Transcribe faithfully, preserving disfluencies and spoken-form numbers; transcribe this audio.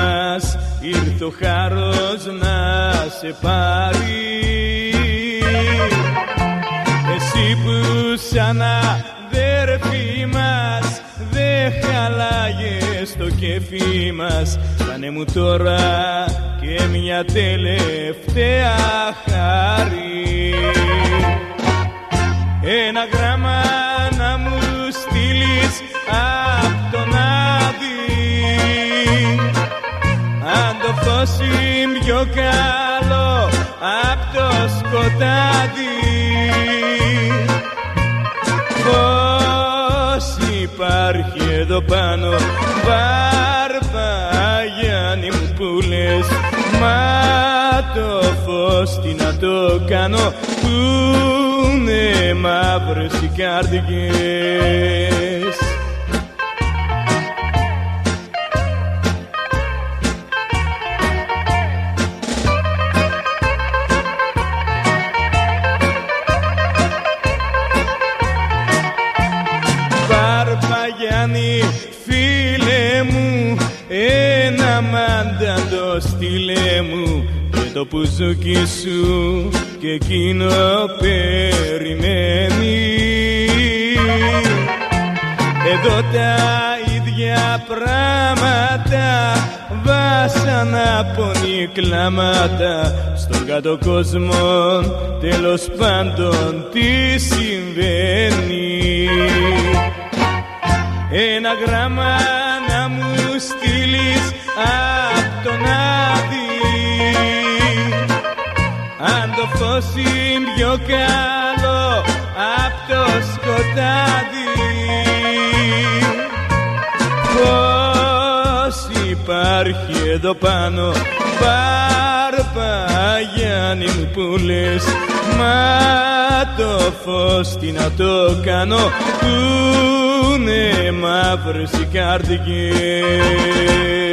μας ήρθε ο χάρος να σε πάρει. Εσύ που σαν αδέρφη μας δε χαλάγες το κέφι μας, κάνε μου τώρα και μια τελευταία χάρη. Ένα γράμμα να μου στείλεις απ' τον Άδη, αν το φως είναι πιο καλό απ' το σκοτάδι. Πώς υπάρχει εδώ πάνω Βαρβαγιάννη μου που λες, μα το φως τι να το κάνω πούνε μαύρες οι καρδιές. Βαρβαγιάννη φίλε μου, ένα μάνταντο στείλε μου και το πουζούκι σου και εκείνο περιμένει. Εδώ τα ίδια πράγματα, βάσανα, πονή, κλάματα, στον κάτω κόσμο τέλος πάντων τι συμβαίνει. Ένα γράμμα να μου στείλεις απ' τον Άδη, αν το φως είναι πιο καλό απ' το σκοτάδι. Πώς υπάρχει εδώ πάνω Βαρβαγιάννη μου που λες, μα το φως τι να το κάνω πούνε μαύρες οι καρδιές.